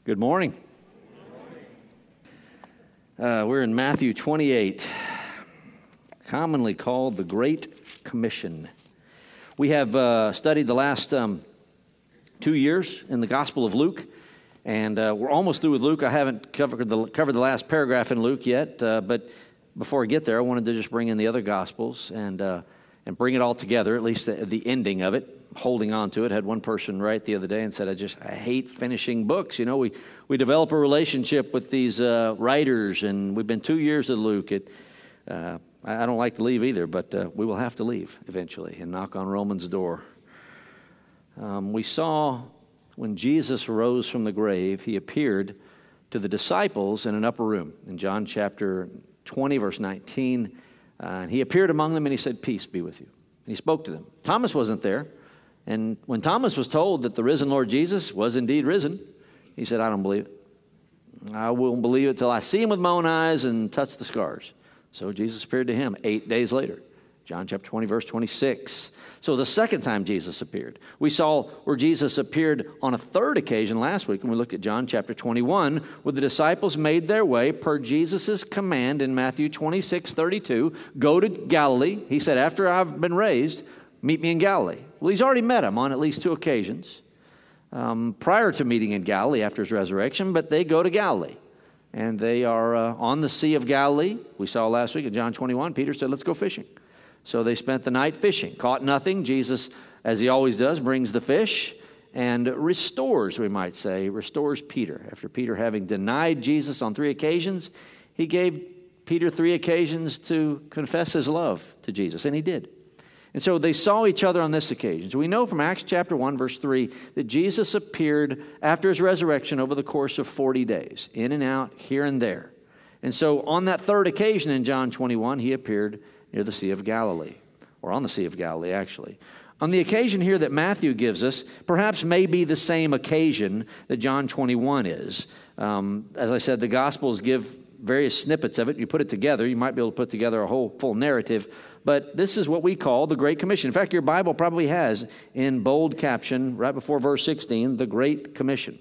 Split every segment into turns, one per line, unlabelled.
Good morning. We're in Matthew 28, commonly called the Great Commission. We have studied the last 2 years in the Gospel of Luke, and we're almost through with Luke. I haven't covered the last paragraph in Luke yet, but before I get there, I wanted to just bring in the other Gospels and bring it all together, at least the ending of it. Holding on to it. Had one person write the other day and said, I hate finishing books. You know, we develop a relationship with these writers, and we've been 2 years at Luke. I don't like to leave either, but we will have to leave eventually and knock on Roman's door. We saw when Jesus rose from the grave, he appeared to the disciples in an upper room. In John chapter 20, verse 19, and he appeared among them and he said, "Peace be with you." And he spoke to them. Thomas wasn't there. And when Thomas was told that the risen Lord Jesus was indeed risen, he said, "I don't believe it. I won't believe it till I see him with my own eyes and touch the scars." So Jesus appeared to him 8 days later. John chapter 20, verse 26. So the second time Jesus appeared. We saw where Jesus appeared on a third occasion last week when we looked at John chapter 21, where the disciples made their way per Jesus' command in Matthew 26:32, go to Galilee. He said, after I've been raised, meet me in Galilee. Well, he's already met him on at least 2 occasions prior to meeting in Galilee after his resurrection, but they go to Galilee. And they are on the Sea of Galilee. We saw last week in John 21, Peter said, "Let's go fishing." So they spent the night fishing, caught nothing. Jesus, as he always does, brings the fish and restores, we might say, restores Peter. After Peter having denied Jesus on 3 occasions, he gave Peter 3 occasions to confess his love to Jesus, and he did. And so they saw each other on this occasion. So we know from Acts chapter 1, verse 3, that Jesus appeared after his resurrection over the course of 40 days, in and out, here and there. And so on that third occasion in John 21, he appeared near the Sea of Galilee, or on the Sea of Galilee, actually. On the occasion here that Matthew gives us, perhaps may be the same occasion that John 21 is. As I said, the Gospels give various snippets of it. You put it together, you might be able to put together a whole full narrative. But this is what we call the Great Commission. In fact, your Bible probably has in bold caption, right before verse 16, the Great Commission.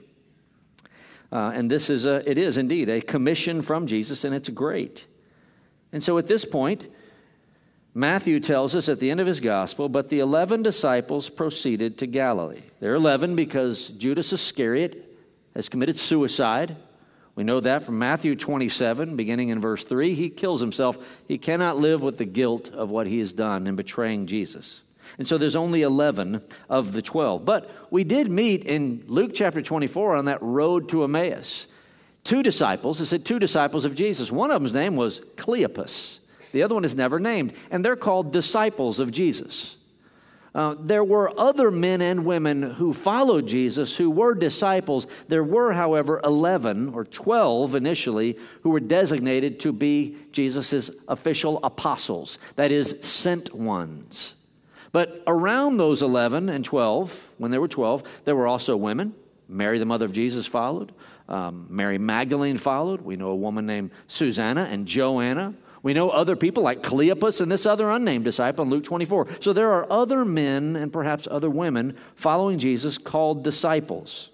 And this is it is indeed a commission from Jesus, and it's great. And so at this point, Matthew tells us at the end of his gospel, but the 11 disciples proceeded to Galilee. They're 11 because Judas Iscariot has committed suicide. We know that from Matthew 27, beginning in verse 3. He kills himself. He cannot live with the guilt of what he has done in betraying Jesus. And so there's only 11 of the 12. But we did meet in Luke chapter 24 on that road to Emmaus 2 disciples. It said 2 disciples of Jesus. One of them's name was Cleopas. The other one is never named. And they're called disciples of Jesus. There were other men and women who followed Jesus who were disciples. There were, however, 11 or 12 initially who were designated to be Jesus' official apostles, that is, sent ones. But around those 11 and 12, when there were 12, there were also women. Mary, the mother of Jesus, followed. Mary Magdalene followed. We know a woman named Susanna and Joanna. We know other people like Cleopas and this other unnamed disciple in Luke 24. So there are other men and perhaps other women following Jesus called disciples.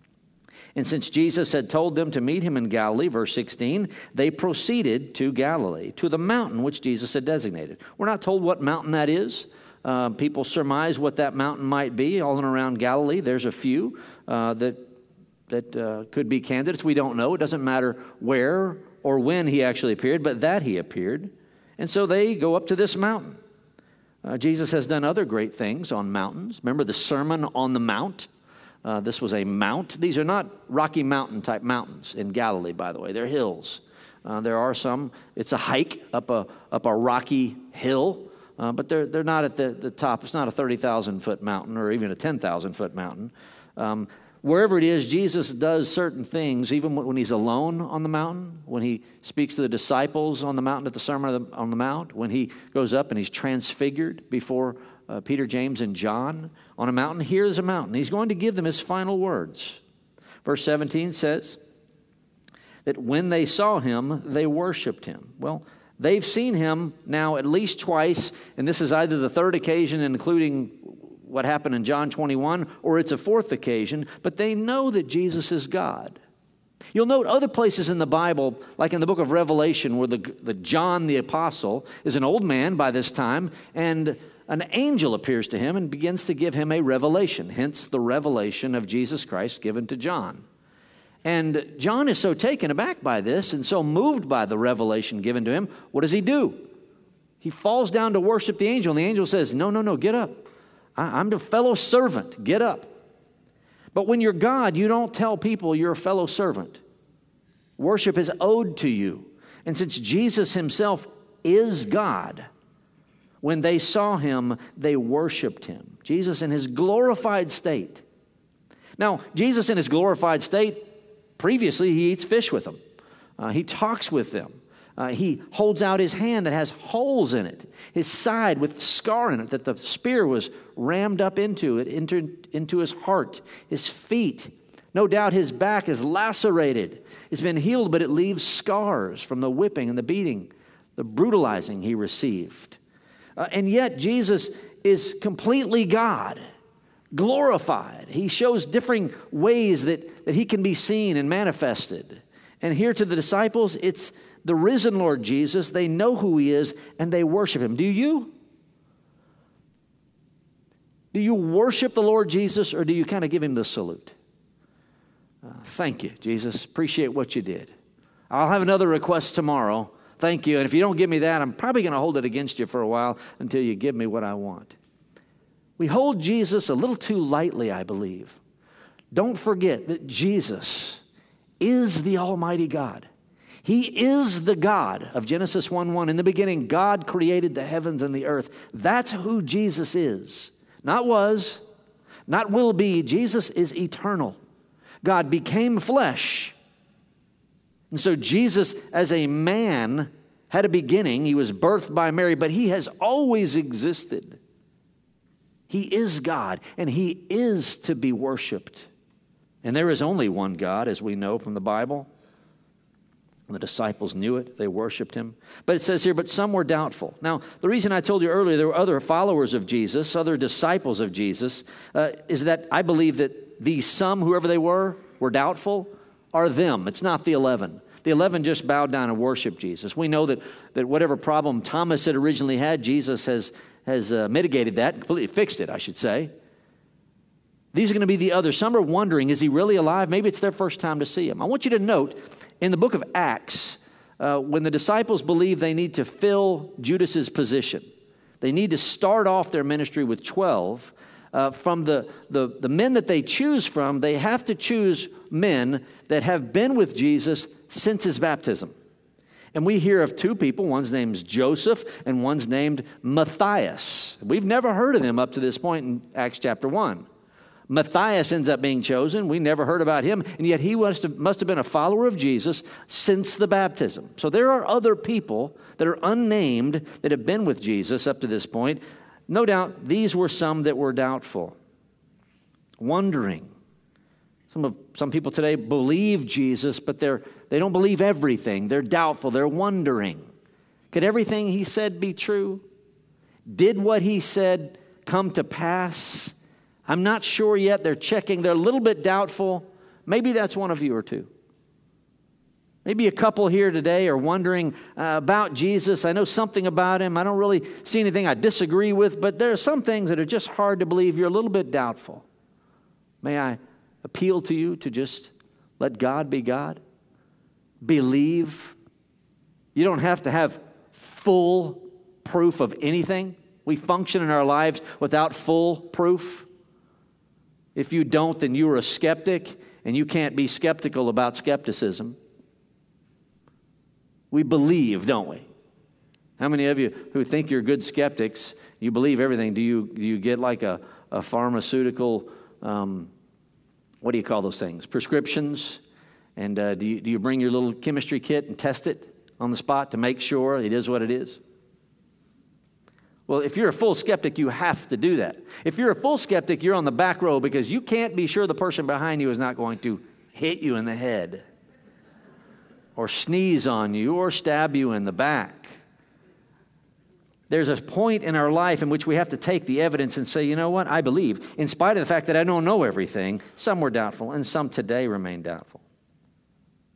And since Jesus had told them to meet him in Galilee, verse 16, they proceeded to Galilee, to the mountain which Jesus had designated. We're not told what mountain that is. People surmise what that mountain might be. All in around Galilee, there's a few that could be candidates. We don't know. It doesn't matter where or when he actually appeared, but that he appeared. And so they go up to this mountain. Jesus has done other great things on mountains. Remember the Sermon on the Mount? This was a mount. These are not Rocky Mountain type mountains in Galilee, by the way. They're hills. There are some. It's a hike up a rocky hill, but they're not at the top. It's not a 30,000-foot mountain or even a 10,000-foot mountain. Wherever it is, Jesus does certain things, even when he's alone on the mountain, when he speaks to the disciples on the mountain at the Sermon on the Mount, when he goes up and he's transfigured before Peter, James, and John on a mountain. Here's a mountain. He's going to give them his final words. Verse 17 says that when they saw him, they worshiped him. Well, they've seen him now at least twice, and this is either the third occasion, including what happened in John 21, or it's a fourth occasion, but they know that Jesus is God. You'll note other places in the Bible, like in the book of Revelation, where the John the Apostle is an old man by this time, and an angel appears to him and begins to give him a revelation, hence the revelation of Jesus Christ given to John. And John is so taken aback by this and so moved by the revelation given to him, what does he do? He falls down to worship the angel, and the angel says, no, get up. I'm the fellow servant, get up. But when you're God, you don't tell people you're a fellow servant. Worship is owed to you. And since Jesus himself is God, when they saw him, they worshiped him. Jesus in his glorified state. Now, Jesus in his glorified state, previously he eats fish with them. He talks with them. He holds out his hand that has holes in it, his side with scar in it that the spear was rammed up into it, into his heart, his feet. No doubt his back is lacerated. It's been healed, but it leaves scars from the whipping and the beating, the brutalizing he received. And yet Jesus is completely God, glorified. He shows differing ways that he can be seen and manifested. And here to the disciples, it's the risen Lord Jesus. They know who he is, and they worship him. Do you? Do you worship the Lord Jesus, or do you kind of give him the salute? Thank you, Jesus. Appreciate what you did. I'll have another request tomorrow. Thank you. And if you don't give me that, I'm probably going to hold it against you for a while until you give me what I want. We hold Jesus a little too lightly, I believe. Don't forget that Jesus is the Almighty God. He is the God of Genesis 1:1. In the beginning, God created the heavens and the earth. That's who Jesus is. Not was, not will be. Jesus is eternal. God became flesh. And so Jesus, as a man, had a beginning. He was birthed by Mary, but he has always existed. He is God, and he is to be worshiped. And there is only one God, as we know from the Bible. The disciples knew it. They worshiped him. But it says here, but some were doubtful. Now, the reason I told you earlier there were other followers of Jesus, other disciples of Jesus, is that I believe that these some, whoever they were doubtful, are them. It's not the 11. The 11 just bowed down and worshiped Jesus. We know that whatever problem Thomas had originally had, Jesus has mitigated that, completely fixed it, I should say. These are going to be the others. Some are wondering, is he really alive? Maybe it's their first time to see him. I want you to note, in the book of Acts, when the disciples believe they need to fill Judas's position, they need to start off their ministry with 12. From the men that they choose from, they have to choose men that have been with Jesus since his baptism. And we hear of two people. One's named Joseph and one's named Matthias. We've never heard of them up to this point in Acts chapter 1. Matthias ends up being chosen. We never heard about him, and yet he must have been a follower of Jesus since the baptism. So there are other people that are unnamed that have been with Jesus up to this point. No doubt these were some that were doubtful, wondering. Some people today believe Jesus, but they don't believe everything. They're doubtful. They're wondering. Could everything he said be true? Did what he said come to pass? I'm not sure yet. They're checking. They're a little bit doubtful. Maybe that's one of you or two. Maybe a couple here today are wondering about Jesus. I know something about him. I don't really see anything I disagree with, but there are some things that are just hard to believe. You're a little bit doubtful. May I appeal to you to just let God be God? Believe. You don't have to have full proof of anything. We function in our lives without full proof. If you don't, then you are a skeptic, and you can't be skeptical about skepticism. We believe, don't we? How many of you who think you're good skeptics, you believe everything? Do you get like a pharmaceutical, what do you call those things? Prescriptions? And do you bring your little chemistry kit and test it on the spot to make sure it is what it is? Well, if you're a full skeptic, you have to do that. If you're a full skeptic, you're on the back row because you can't be sure the person behind you is not going to hit you in the head or sneeze on you or stab you in the back. There's a point in our life in which we have to take the evidence and say, you know what, I believe. In spite of the fact that I don't know everything, some were doubtful and some today remain doubtful.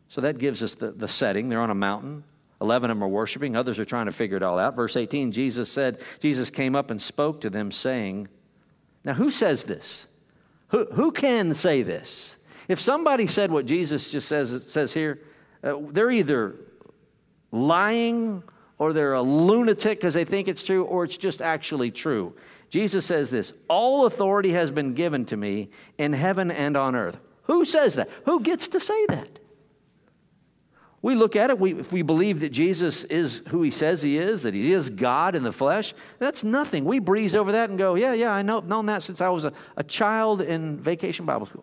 So that gives us the setting. They're on a mountain. 11 of them are worshiping. Others are trying to figure it all out. Verse 18, Jesus came up and spoke to them, saying, now who says this? Who can say this? If somebody said what Jesus just says here, they're either lying or they're a lunatic because they think it's true, or it's just actually true. Jesus says this, all authority has been given to me in heaven and on earth. Who says that? Who gets to say that? We look at it, if we believe that Jesus is who he says he is, that he is God in the flesh, that's nothing. We breeze over that and go, yeah, I know, known that since I was a child in Vacation Bible School.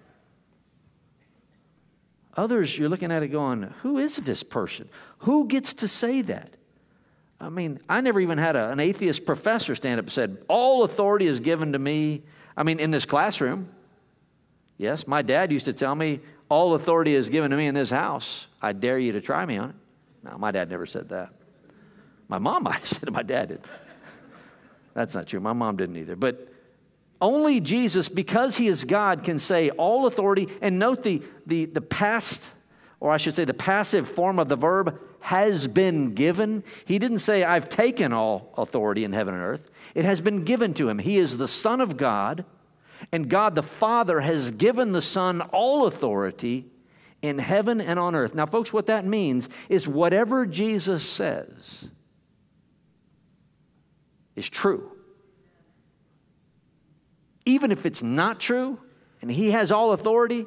Others, you're looking at it going, who is this person? Who gets to say that? I mean, I never even had an atheist professor stand up and said, all authority is given to me. I mean, in this classroom. Yes, my dad used to tell me, all authority is given to me in this house. I dare you to try me on it. No, my dad never said that. My mom might have said it. My dad did. That's not true. My mom didn't either. But only Jesus, because he is God, can say all authority. And note the past, or I should say the passive form of the verb, has been given. He didn't say, I've taken all authority in heaven and earth. It has been given to him. He is the Son of God. And God the Father has given the Son all authority in heaven and on earth. Now, folks, what that means is whatever Jesus says is true. Even if it's not true and he has all authority,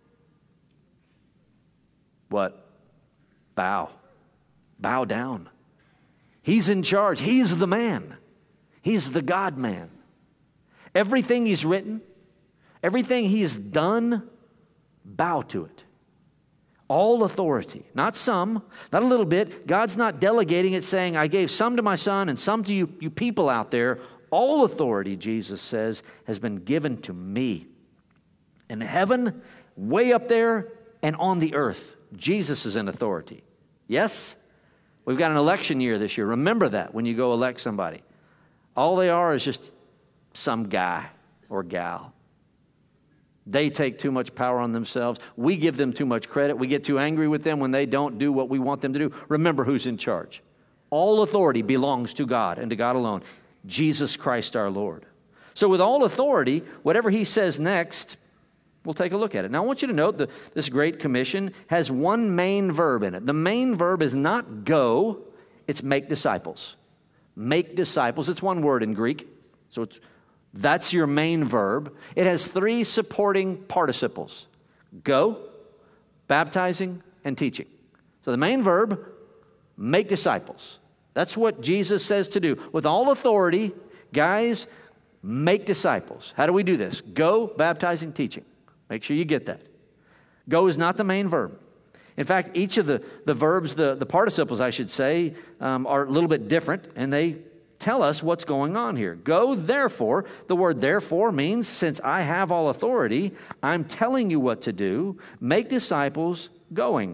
what? Bow down. He's in charge. He's the man. He's the God-man. Everything he's written, everything he's done, bow to it. All authority, not some, not a little bit. God's not delegating it, saying, I gave some to my son and some to you people out there. All authority, Jesus says, has been given to me. In heaven, way up there, and on the earth, Jesus is in authority. Yes? We've got an election year this year. Remember that when you go elect somebody. All they are is just some guy or gal. They take too much power on themselves. We give them too much credit. We get too angry with them when they don't do what we want them to do. Remember who's in charge. All authority belongs to God and to God alone. Jesus Christ our Lord. So with all authority, whatever he says next, we'll take a look at it. Now I want you to note that this Great Commission has one main verb in it. The main verb is not go, it's make disciples. Make disciples. It's one word in Greek. So that's your main verb. It has three supporting participles. Go, baptizing, and teaching. So the main verb, make disciples. That's what Jesus says to do. With all authority, guys, make disciples. How do we do this? Go, baptizing, teaching. Make sure you get that. Go is not the main verb. In fact, each of the verbs, the participles, I should say, are a little bit different, and they tell us what's going on here. Go, therefore. The word therefore means, since I have all authority, I'm telling you what to do. Make disciples going.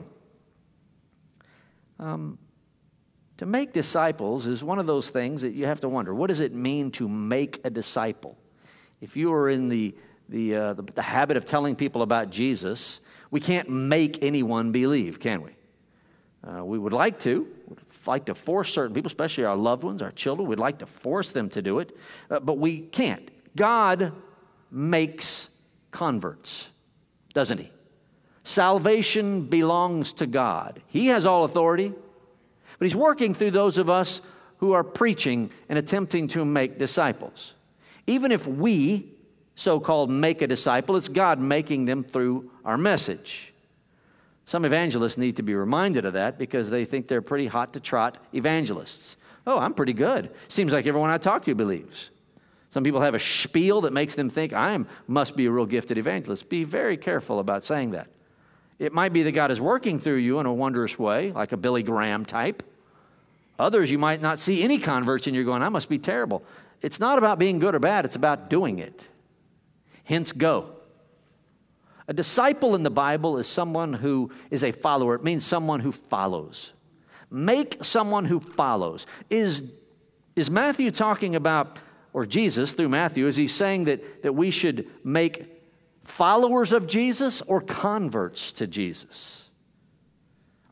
To make disciples is one of those things that you have to wonder, what does it mean to make a disciple? If you are in the habit of telling people about Jesus, we can't make anyone believe, can we? We would like to. We'd like to force certain people, especially our loved ones, our children, we'd like to force them to do it, but we can't. God makes converts, doesn't he? Salvation belongs to God. He has all authority, but he's working through those of us who are preaching and attempting to make disciples. Even if we, so-called, make a disciple, it's God making them through our message. Some evangelists need to be reminded of that because they think they're pretty hot-to-trot evangelists. Oh, I'm pretty good. Seems like everyone I talk to believes. Some people have a spiel that makes them think I must be a real gifted evangelist. Be very careful about saying that. It might be that God is working through you in a wondrous way, like a Billy Graham type. Others, you might not see any converts and you're going, I must be terrible. It's not about being good or bad. It's about doing it. Hence, go. A disciple in the Bible is someone who is a follower. It means someone who follows. Make someone who follows. Is Matthew talking about, or Jesus through Matthew, is he saying that we should make followers of Jesus or converts to Jesus?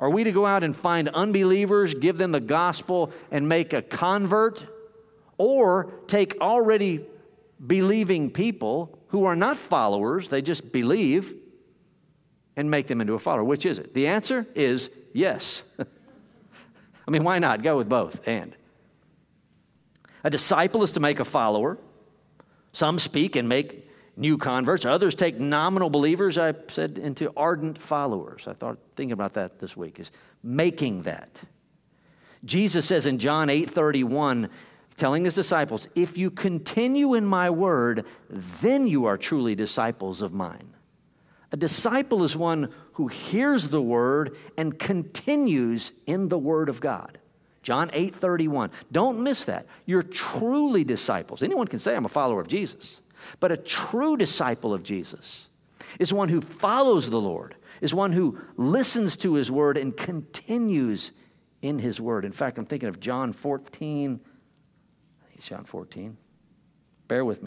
Are we to go out and find unbelievers, give them the gospel, and make a convert? Or take already believing people who are not followers, they just believe, and make them into a follower? Which is it? The answer is yes. I mean, why not? Go with both. And a disciple is to make a follower. Some speak and make new converts. Others take nominal believers, I said, into ardent followers. I thought, thinking about that this week, is making that. Jesus says in John 8:31, telling his disciples, if you continue in my word, then you are truly disciples of mine. A disciple is one who hears the word and continues in the word of God. John 8:31. Don't miss that. You're truly disciples. Anyone can say, I'm a follower of Jesus. But a true disciple of Jesus is one who follows the Lord, is one who listens to his word and continues in his word. In fact, I'm thinking of John 14. I think it's John 14. Bear with me.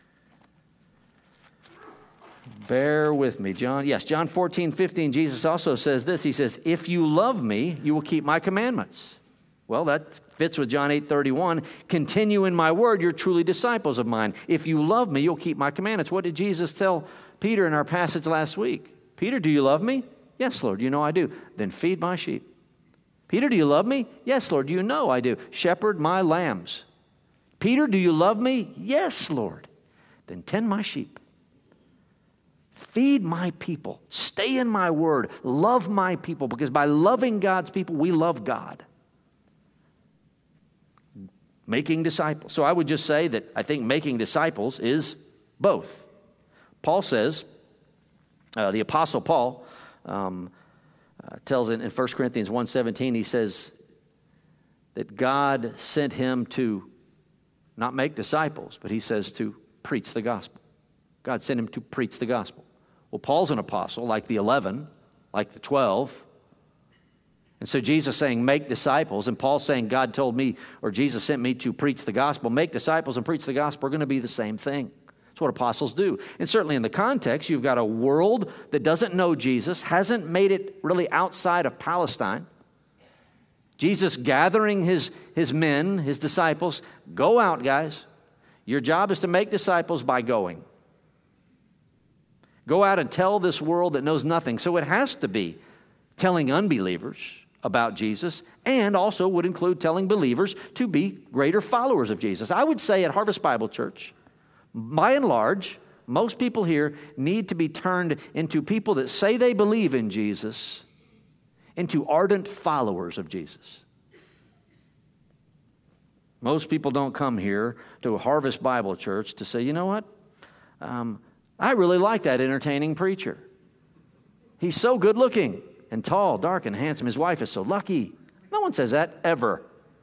Bear with me. John 14:15, Jesus also says this. He says, if you love me, you will keep my commandments. Well, that fits with John 8:31. Continue in my word, you're truly disciples of mine. If you love me, you'll keep my commandments. What did Jesus tell Peter in our passage last week? Peter, do you love me? Yes, Lord, you know I do. Then feed my sheep. Peter, do you love me? Yes, Lord, you know I do. Shepherd my lambs. Peter, do you love me? Yes, Lord. Then tend my sheep. Feed my people. Stay in my word. Love my people, because by loving God's people, we love God. Making disciples. So I would just say that I think making disciples is both. Paul says, the Apostle Paul tells in 1 Corinthians 1:17, he says that God sent him to not make disciples, but he says to preach the gospel. God sent him to preach the gospel. Well, Paul's an apostle, like the 11, like the 12. And so Jesus saying, make disciples, and Paul saying, God told me, or Jesus sent me to preach the gospel. Make disciples and preach the gospel are going to be the same thing. That's what apostles do. And certainly in the context, you've got a world that doesn't know Jesus, hasn't made it really outside of Palestine. Jesus gathering his men, his disciples, go out, guys. Your job is to make disciples by going. Go out and tell this world that knows nothing. So it has to be telling unbelievers about Jesus, and also would include telling believers to be greater followers of Jesus. I would say at Harvest Bible Church, by and large, most people here need to be turned into people that say they believe in Jesus, into ardent followers of Jesus. Most people don't come here to a Harvest Bible Church to say, you know what? I really like that entertaining preacher. He's so good looking and tall, dark, and handsome. His wife is so lucky. No one says that ever.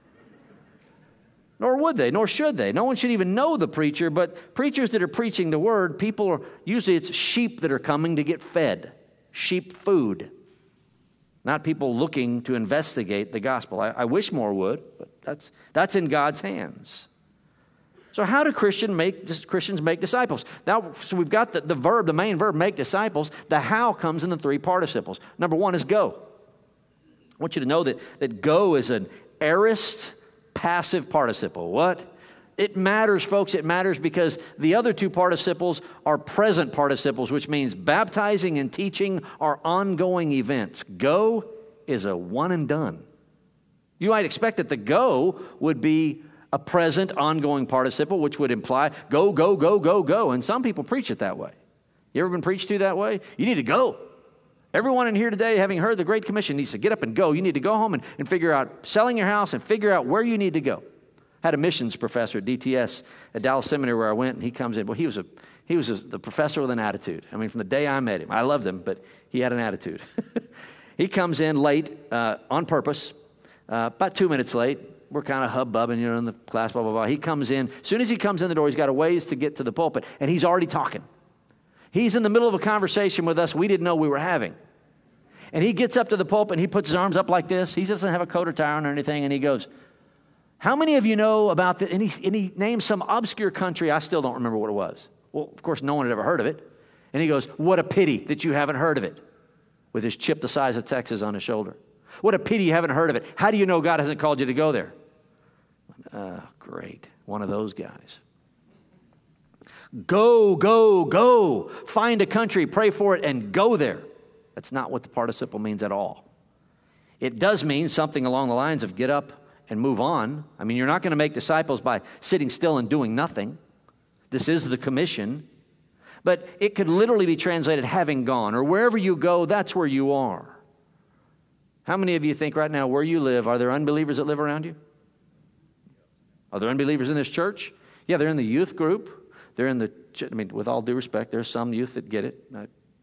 Nor would they, nor should they. No one should even know the preacher, but preachers that are preaching the word, usually it's sheep that are coming to get fed. Sheep food. Not people looking to investigate the gospel. I wish more would, but that's in God's hands. So how do Christians make disciples? Now, so we've got the verb, the main verb, make disciples. The how comes in the three participles. Number one is go. I want you to know that go is an aorist passive participle. What? It matters, folks. It matters because the other two participles are present participles, which means baptizing and teaching are ongoing events. Go is a one and done. You might expect that the go would be a present, ongoing participle, which would imply go, go, go, go, go. And some people preach it that way. You ever been preached to that way? You need to go. Everyone in here today, having heard the Great Commission, needs to get up and go. You need to go home and figure out selling your house and figure out where you need to go. I had a missions professor at DTS at Dallas Seminary where I went, and he comes in. Well, he was the professor with an attitude. I mean, from the day I met him, I loved him, but he had an attitude. He comes in late on purpose, about 2 minutes late. We're kind of hub-bubbing, in the class, blah, blah, blah. He comes in. As soon as he comes in the door, he's got a ways to get to the pulpit, and he's already talking. He's in the middle of a conversation with us we didn't know we were having. And he gets up to the pulpit, and he puts his arms up like this. He doesn't have a coat or tie on or anything, and he goes, how many of you know about this? And he names some obscure country. I still don't remember what it was. Well, of course, no one had ever heard of it. And he goes, what a pity that you haven't heard of it, with his chip the size of Texas on his shoulder. What a pity you haven't heard of it. How do you know God hasn't called you to go there? Great. One of those guys. Go, go, go. Find a country, pray for it, and go there. That's not what the participle means at all. It does mean something along the lines of get up and move on. I mean, you're not going to make disciples by sitting still and doing nothing. This is the commission. But it could literally be translated having gone, or wherever you go, that's where you are. How many of you think right now where you live, are there unbelievers that live around you? Are there unbelievers in this church? Yeah, they're in the youth group. They're in the, I mean, with all due respect, there's some youth that get it,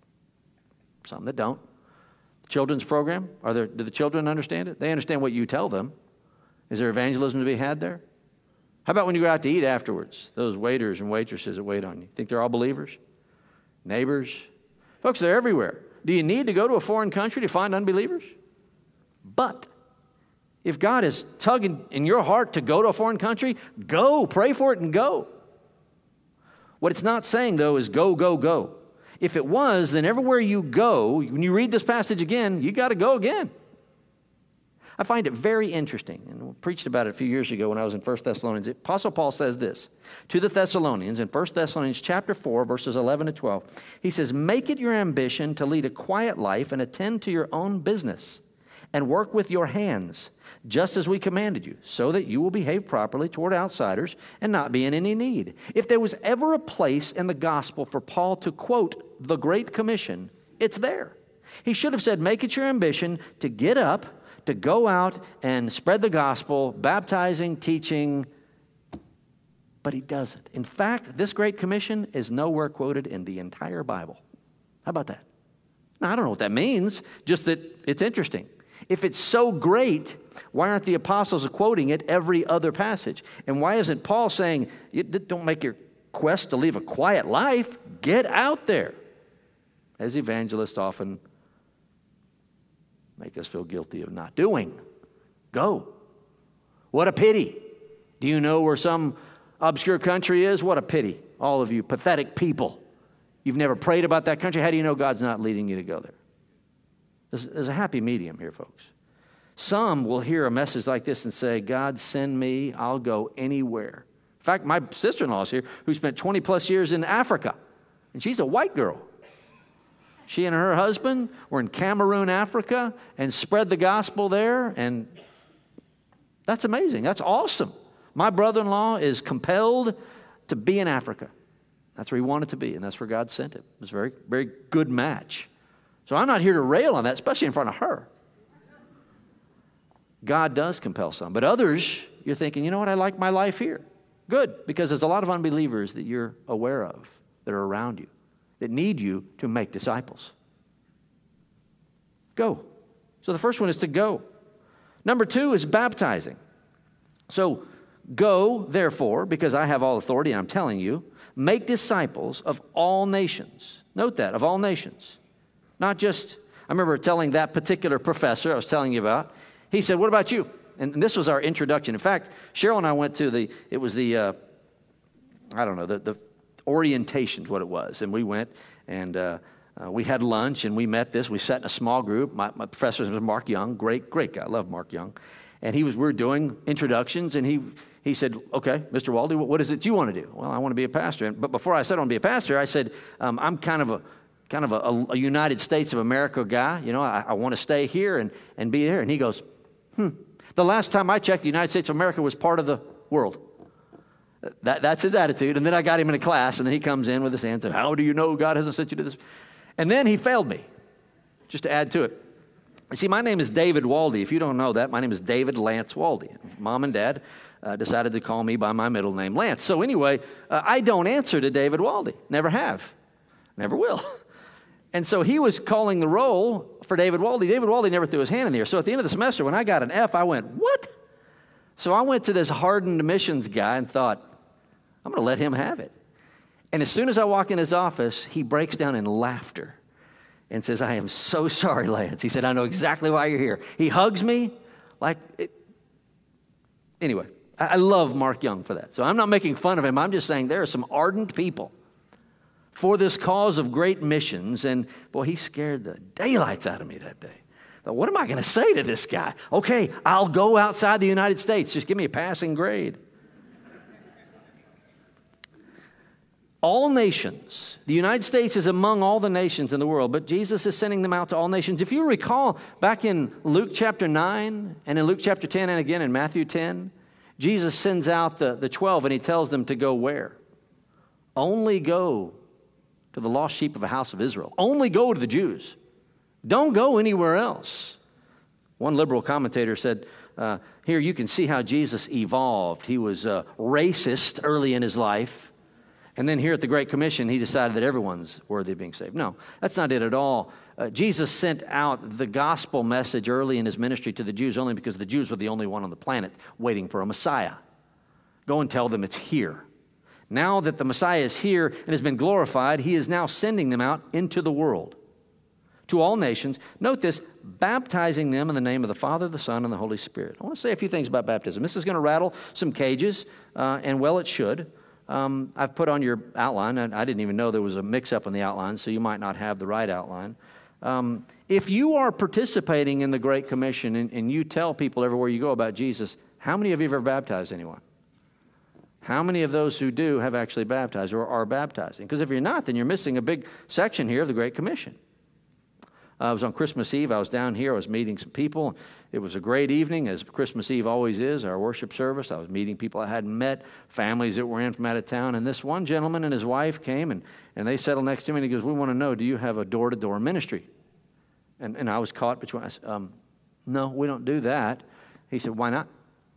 some that don't. Children's program, do the children understand it? They understand what you tell them. Is there evangelism to be had there? How about when you go out to eat afterwards? Those waiters and waitresses that wait on you. Think they're all believers? Neighbors? Folks, they're everywhere. Do you need to go to a foreign country to find unbelievers? But if God is tugging in your heart to go to a foreign country, go, pray for it and go. What it's not saying, though, is go, go, go. If it was, then everywhere you go, when you read this passage again, you got to go again. I find it very interesting, and we preached about it a few years ago when I was in 1 Thessalonians. Apostle Paul says this to the Thessalonians in 1 Thessalonians chapter 4, verses 11 to 12. He says, make it your ambition to lead a quiet life and attend to your own business and work with your hands, just as we commanded you, so that you will behave properly toward outsiders and not be in any need. If there was ever a place in the gospel for Paul to quote the Great Commission, it's there. He should have said, make it your ambition to get up, to go out and spread the gospel, baptizing, teaching, but he doesn't. In fact, this Great Commission is nowhere quoted in the entire Bible. How about that? Now, I don't know what that means, just that it's interesting. If it's so great, why aren't the apostles quoting it every other passage? And why isn't Paul saying, don't make your quest to live a quiet life, get out there? As evangelists often make us feel guilty of not doing. Go. What a pity. Do you know where some obscure country is? What a pity. All of you pathetic people. You've never prayed about that country. How do you know God's not leading you to go there? There's a happy medium here, folks. Some will hear a message like this and say, God, send me. I'll go anywhere. In fact, my sister-in-law is here who spent 20 plus years in Africa, and she's a white girl. She and her husband were in Cameroon, Africa, and spread the gospel there, and that's amazing. That's awesome. My brother-in-law is compelled to be in Africa. That's where he wanted to be, and that's where God sent him. It was a very, very good match. So I'm not here to rail on that, especially in front of her. God does compel some. But others, you're thinking, you know what, I like my life here. Good, because there's a lot of unbelievers that you're aware of that are around you that need you to make disciples. Go. So the first one is to go. Number 2 is baptizing. So go, therefore, because I have all authority and I'm telling you, make disciples of all nations. Note that, of all nations. Not just, I remember telling that particular professor I was telling you about, he said, what about you? And this was our introduction. In fact, Cheryl and I went to the orientation is what it was. And we went and we had lunch and we met we sat in a small group. My professor was Mark Young, great guy. I love Mark Young. And we were doing introductions and he said, okay, Mr. Waldy, what is it you want to do? Well, I want to be a pastor. But before I said I want to be a pastor, I said, I'm kind of a United States of America guy. You know, I want to stay here and be here. And he goes, the last time I checked, the United States of America was part of the world. That's his attitude. And then I got him in a class, and then he comes in with his hands and said, how do you know God hasn't sent you to this? And then he failed me, just to add to it. You see, my name is David Waldy. If you don't know that, my name is David Lance Waldy. Mom and Dad decided to call me by my middle name, Lance. So anyway, I don't answer to David Waldy. Never have. Never will. And so he was calling the roll for David Waldy. David Waldy never threw his hand in the air. So at the end of the semester, when I got an F, I went, what? So I went to this hardened missions guy and thought, I'm going to let him have it. And as soon as I walk in his office, he breaks down in laughter and says, I am so sorry, Lance. He said, I know exactly why you're here. He hugs me like it. Anyway, I love Mark Young for that. So I'm not making fun of him. I'm just saying there are some ardent people for this cause of great missions. And boy, he scared the daylights out of me that day. What am I going to say to this guy? Okay, I'll go outside the United States. Just give me a passing grade. All nations. The United States is among all the nations in the world, but Jesus is sending them out to all nations. If you recall, back in Luke chapter 9 and in Luke chapter 10 and again in Matthew 10, Jesus sends out the 12 and he tells them to go where? Only go to the lost sheep of the house of Israel. Only go to the Jews. Don't go anywhere else. One liberal commentator said, here you can see how Jesus evolved. He was racist early in his life. And then here at the Great Commission, he decided that everyone's worthy of being saved. No, that's not it at all. Jesus sent out the gospel message early in his ministry to the Jews only because the Jews were the only one on the planet waiting for a Messiah. Go and tell them it's here. Now that the Messiah is here and has been glorified, he is now sending them out into the world, to all nations. Note this, baptizing them in the name of the Father, the Son, and the Holy Spirit. I want to say a few things about baptism. This is going to rattle some cages, and well, it should. I've put on your outline, and I didn't even know there was a mix-up in the outline, so you might not have the right outline. If you are participating in the Great Commission and you tell people everywhere you go about Jesus, how many of you have ever baptized anyone? How many of those who do have actually baptized or are baptizing? Because if you're not, then you're missing a big section here of the Great Commission. It was on Christmas Eve. I was down here. I was meeting some people. It was a great evening, as Christmas Eve always is, our worship service. I was meeting people I hadn't met, families that were in from out of town. And this one gentleman and his wife came, and they settled next to me, and he goes, we want to know, do you have a door-to-door ministry? And I was caught between. I said, no, we don't do that. He said, why not?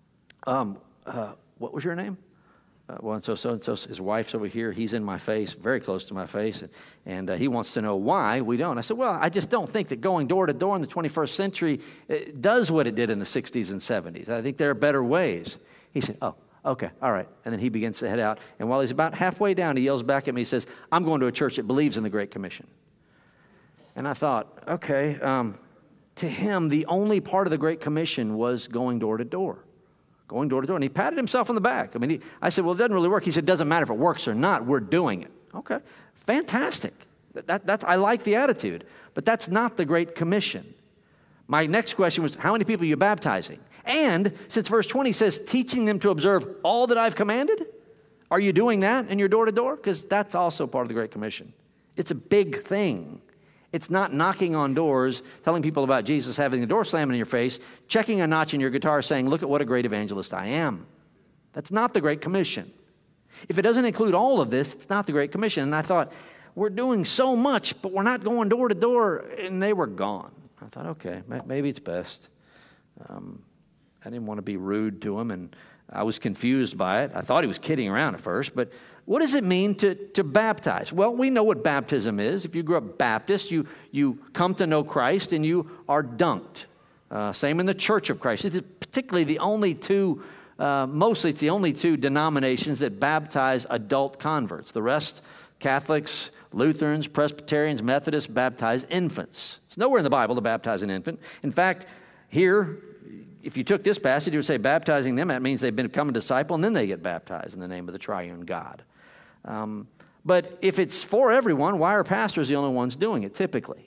What was your name? Well, and so his wife's over here. He's in my face, very close to my face, and he wants to know why we don't. I said, well, I just don't think that going door to door in the 21st century does what it did in the 60s and 70s. I think there are better ways. He said, oh, okay, all right. And then he begins to head out. And while he's about halfway down, he yells back at me. He says, I'm going to a church that believes in the Great Commission. And I thought, okay, to him, the only part of the Great Commission was going door to door. Going door to door. And he patted himself on the back. I said, well, it doesn't really work. He said, it doesn't matter if it works or not. We're doing it. Okay, fantastic. I like the attitude. But that's not the Great Commission. My next question was, how many people are you baptizing? And since verse 20 says, teaching them to observe all that I've commanded, are you doing that in your door to door? Because that's also part of the Great Commission. It's a big thing. It's not knocking on doors, telling people about Jesus, having the door slammed in your face, checking a notch in your guitar, saying, look at what a great evangelist I am. That's not the Great Commission. If it doesn't include all of this, it's not the Great Commission. And I thought, we're doing so much, but we're not going door to door, and they were gone. I thought, okay, maybe it's best. I didn't want to be rude to him, and I was confused by it. I thought he was kidding around at first, but what does it mean to baptize? Well, we know what baptism is. If you grew up Baptist, you come to know Christ and you are dunked. Same in the Church of Christ. It's particularly the only two, mostly it's the only two denominations that baptize adult converts. The rest, Catholics, Lutherans, Presbyterians, Methodists, baptize infants. It's nowhere in the Bible to baptize an infant. In fact, here, if you took this passage, you would say baptizing them, that means they've become a disciple, and then they get baptized in the name of the triune God. But if it's for everyone, why are pastors the only ones doing it typically?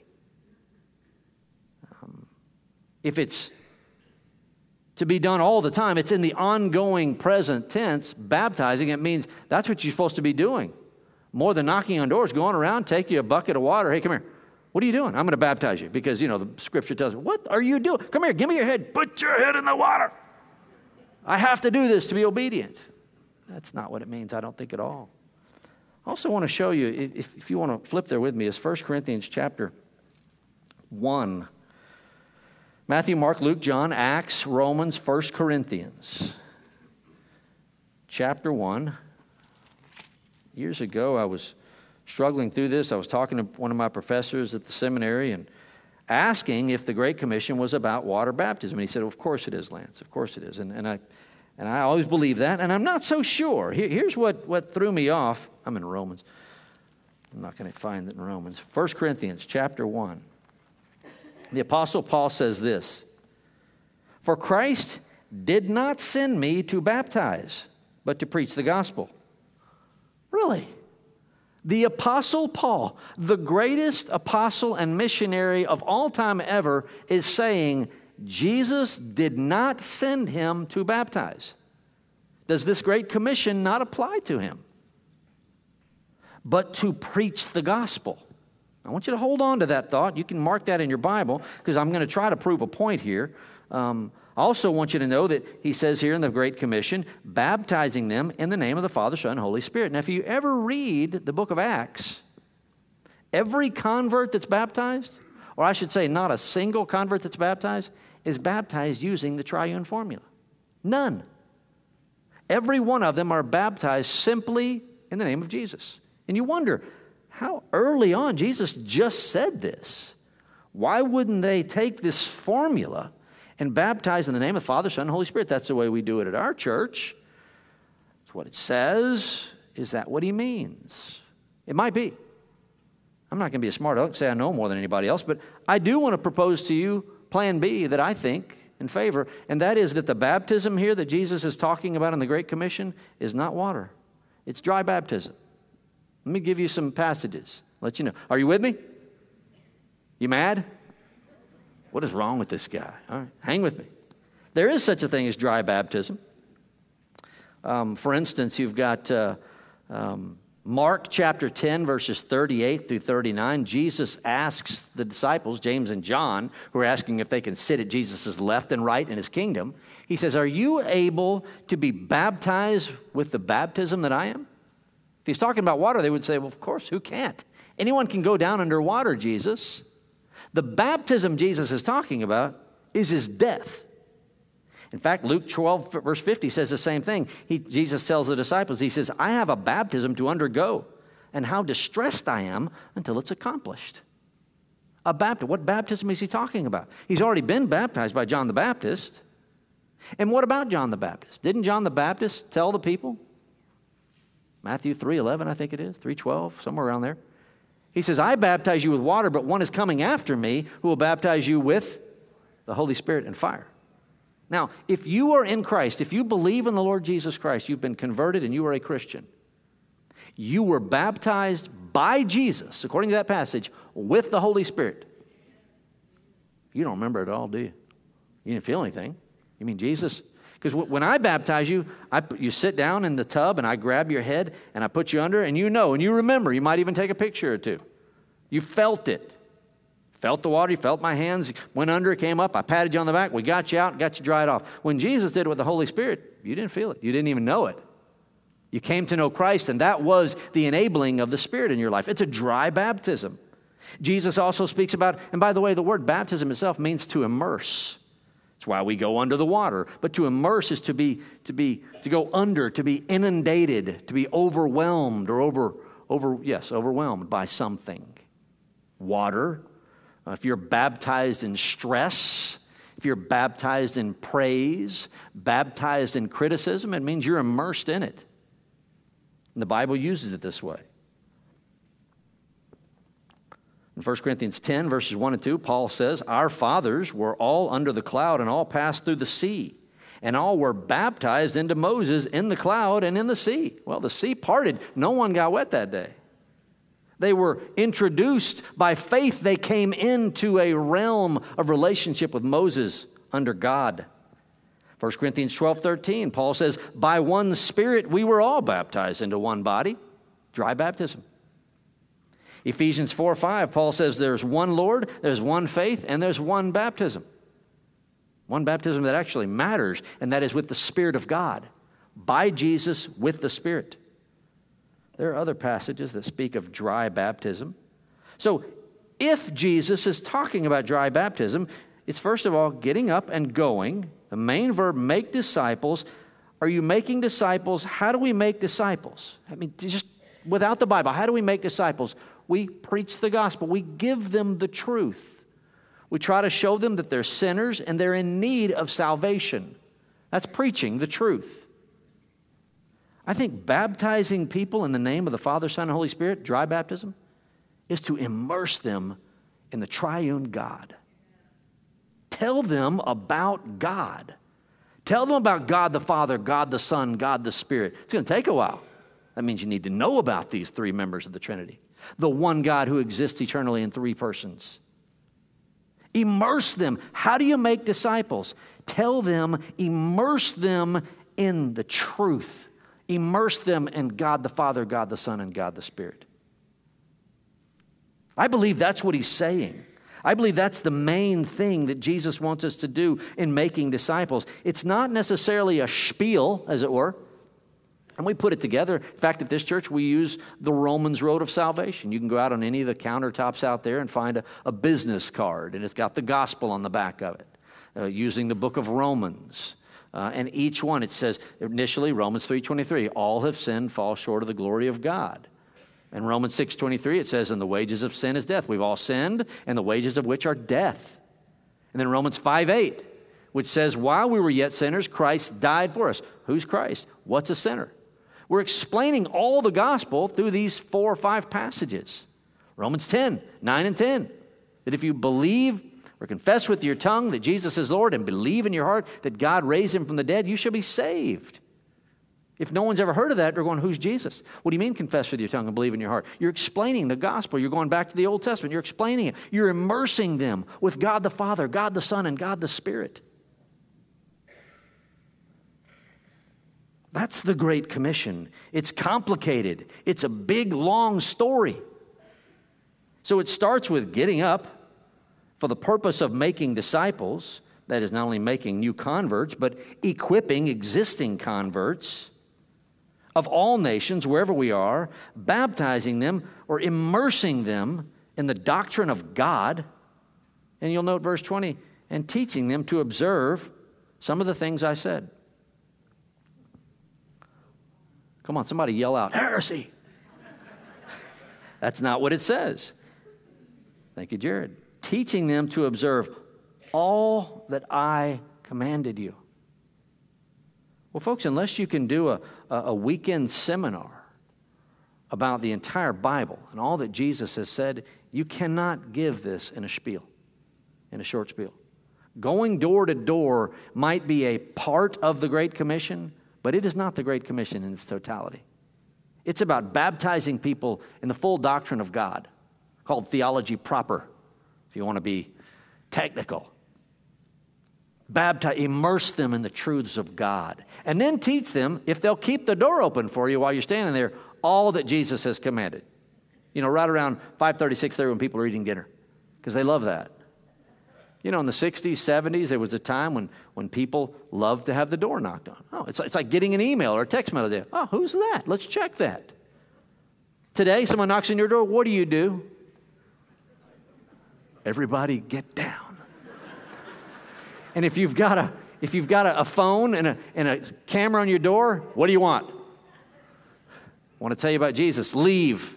If it's to be done all the time, it's in the ongoing present tense, baptizing, it means that's what you're supposed to be doing. More than knocking on doors, going around, take you a bucket of water. Hey, come here. What are you doing? I'm going to baptize you because, the scripture tells me, what are you doing? Come here, give me your head. Put your head in the water. I have to do this to be obedient. That's not what it means, I don't think at all. I also want to show you, if you want to flip there with me, is 1 Corinthians chapter 1. Matthew, Mark, Luke, John, Acts, Romans, 1 Corinthians. Chapter 1. Years ago, I was struggling through this. I was talking to one of my professors at the seminary and asking if the Great Commission was about water baptism. And he said, of course it is, Lance. Of course it is. And I always believe that, and I'm not so sure. Here's what threw me off. I'm in Romans. I'm not going to find it in Romans. 1 Corinthians chapter 1. The Apostle Paul says this, for Christ did not send me to baptize, but to preach the gospel. Really? The Apostle Paul, the greatest apostle and missionary of all time ever, is saying Jesus did not send him to baptize. Does this Great Commission not apply to him? But to preach the gospel. I want you to hold on to that thought. You can mark that in your Bible because I'm going to try to prove a point here. I also want you to know that he says here in the Great Commission, baptizing them in the name of the Father, Son, and Holy Spirit. Now, if you ever read the book of Acts, every convert that's baptized, or I should say not a single convert that's baptized, is baptized using the triune formula. None. Every one of them are baptized simply in the name of Jesus. And you wonder, how early on Jesus just said this? Why wouldn't they take this formula and baptize in the name of the Father, Son, and Holy Spirit? That's the way we do it at our church. It's what it says. Is that what he means? It might be. I'm not going to be a smart aleck, say I know more than anybody else, but I do want to propose to you plan B that I think in favor, and that is that the baptism here that Jesus is talking about in the Great Commission is not water. It's dry baptism. Let me give you some passages. Let you know. Are you with me? You mad? What is wrong with this guy? All right, hang with me. There is such a thing as dry baptism. For instance, you've got Mark chapter 10, verses 38 through 39. Jesus asks the disciples, James and John, who are asking if they can sit at Jesus' left and right in his kingdom. He says, are you able to be baptized with the baptism that I am? If he's talking about water, they would say, well, of course, who can't? Anyone can go down under water, Jesus. The baptism Jesus is talking about is his death. In fact, Luke 12, verse 50 says the same thing. Jesus tells the disciples, he says, I have a baptism to undergo, and how distressed I am until it's accomplished. What baptism is he talking about? He's already been baptized by John the Baptist. And what about John the Baptist? Didn't John the Baptist tell the people? Matthew 3:11, I think it is, 3:12, somewhere around there. He says, I baptize you with water, but one is coming after me who will baptize you with the Holy Spirit and fire. Now, if you are in Christ, if you believe in the Lord Jesus Christ, you've been converted and you are a Christian, you were baptized by Jesus, according to that passage, with the Holy Spirit. You don't remember it all, do you? You didn't feel anything. You mean Jesus? Because when I baptize you, you sit down in the tub and I grab your head and I put you under and you know and you remember. You might even take a picture or two. You felt it. Felt the water, you felt my hands, went under, came up, I patted you on the back, we got you out, got you dried off. When Jesus did it with the Holy Spirit, you didn't feel it. You didn't even know it. You came to know Christ, and that was the enabling of the Spirit in your life. It's a dry baptism. Jesus also speaks about, and by the way, the word baptism itself means to immerse. That's why we go under the water. But to immerse is to go under, to be inundated, to be overwhelmed or overwhelmed by something. Water. If you're baptized in stress, if you're baptized in praise, baptized in criticism, it means you're immersed in it. And the Bible uses it this way. In 1 Corinthians 10, verses 1 and 2, Paul says, our fathers were all under the cloud and all passed through the sea, and all were baptized into Moses in the cloud and in the sea. Well, the sea parted. No one got wet that day. They were introduced by faith. They came into a realm of relationship with Moses under God. 1 Corinthians 12:13, Paul says, by one Spirit we were all baptized into one body. Dry baptism. Ephesians 4:5, Paul says there's one Lord, there's one faith, and there's one baptism. One baptism that actually matters, and that is with the Spirit of God. By Jesus with the Spirit. There are other passages that speak of dry baptism. So if Jesus is talking about dry baptism, it's first of all getting up and going. The main verb, make disciples. Are you making disciples? How do we make disciples? I mean, just without the Bible, how do we make disciples? We preach the gospel. We give them the truth. We try to show them that they're sinners and they're in need of salvation. That's preaching the truth. I think baptizing people in the name of the Father, Son, and Holy Spirit, dry baptism, is to immerse them in the triune God. Tell them about God. Tell them about God the Father, God the Son, God the Spirit. It's going to take a while. That means you need to know about these three members of the Trinity. The one God who exists eternally in three persons. Immerse them. How do you make disciples? Tell them, immerse them in the truth. Immerse them in God the Father, God the Son, and God the Spirit. I believe that's what he's saying. I believe that's the main thing that Jesus wants us to do in making disciples. It's not necessarily a spiel, as it were. And we put it together. In fact, at this church, we use the Romans Road of Salvation. You can go out on any of the countertops out there and find a business card, and it's got the gospel on the back of it, using the book of Romans. And each one, it says, initially, Romans 3:23, all have sinned, fall short of the glory of God. In Romans 6:23, it says, and the wages of sin is death. We've all sinned, and the wages of which are death. And then Romans 5:8, which says, while we were yet sinners, Christ died for us. Who's Christ? What's a sinner? We're explaining all the gospel through these 4 or 5 passages. Romans 10:9 and 10, that if you believe or confess with your tongue that Jesus is Lord and believe in your heart that God raised him from the dead, you shall be saved. If no one's ever heard of that, they're going, who's Jesus? What do you mean confess with your tongue and believe in your heart? You're explaining the gospel. You're going back to the Old Testament. You're explaining it. You're immersing them with God the Father, God the Son, and God the Spirit. That's the Great Commission. It's complicated. It's a big, long story. So it starts with getting up for the purpose of making disciples. That is not only making new converts, but equipping existing converts of all nations, wherever we are, baptizing them or immersing them in the doctrine of God. And you'll note verse 20, and teaching them to observe some of the things I said. Come on, somebody yell out, heresy. That's not what it says. Thank you, Jared. Teaching them to observe all that I commanded you. Well, folks, unless you can do a weekend seminar about the entire Bible and all that Jesus has said, you cannot give this in a spiel, in a short spiel. Going door to door might be a part of the Great Commission, but it is not the Great Commission in its totality. It's about baptizing people in the full doctrine of God, called theology proper, if you want to be technical. Immerse them in the truths of God. And then teach them, if they'll keep the door open for you while you're standing there, all that Jesus has commanded. You know, right around 5:30, 6:30 when people are eating dinner, because they love that. You know, in the 60s, 70s, there was a time when people loved to have the door knocked on. Oh, it's like getting an email or a text message. Oh, who's that? Let's check that. Today, someone knocks on your door. What do? Everybody get down. And if you've got a phone and a camera on your door, what do you want? I want to tell you about Jesus. Leave.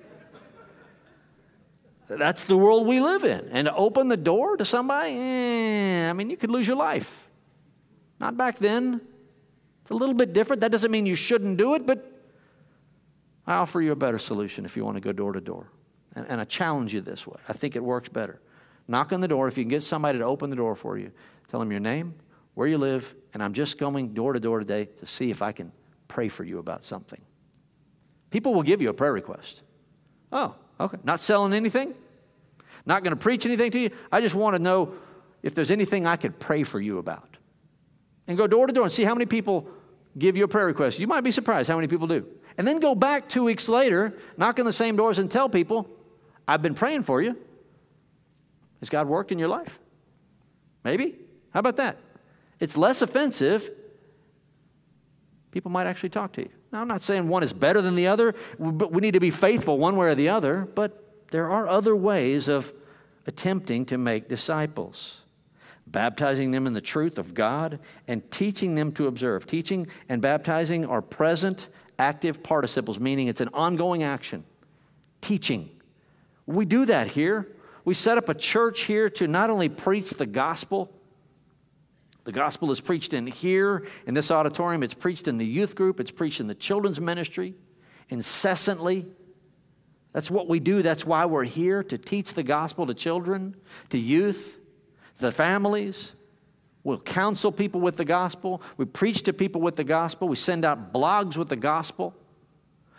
That's the world we live in. And to open the door to somebody, you could lose your life. Not back then. It's a little bit different. That doesn't mean you shouldn't do it, but I offer you a better solution if you want to go door to door. And I challenge you this way. I think it works better. Knock on the door. If you can get somebody to open the door for you, tell them your name, where you live, and I'm just going door to door today to see if I can pray for you about something. People will give you a prayer request. Oh, okay. Not selling anything? Not going to preach anything to you? I just want to know if there's anything I could pray for you about. And go door to door and see how many people give you a prayer request. You might be surprised how many people do. And then go back 2 weeks later, knock on the same doors and tell people, I've been praying for you. Has God worked in your life? Maybe. How about that? It's less offensive. People might actually talk to you. Now, I'm not saying one is better than the other, but we need to be faithful one way or the other. But there are other ways of attempting to make disciples. Baptizing them in the truth of God and teaching them to observe. Teaching and baptizing are present active participles, meaning it's an ongoing action. Teaching. We do that here. We set up a church here to not only preach the gospel. The gospel is preached in here, in this auditorium. It's preached in the youth group. It's preached in the children's ministry incessantly. That's what we do. That's why we're here, to teach the gospel to children, to youth, the families. We'll counsel people with the gospel. We preach to people with the gospel. We send out blogs with the gospel.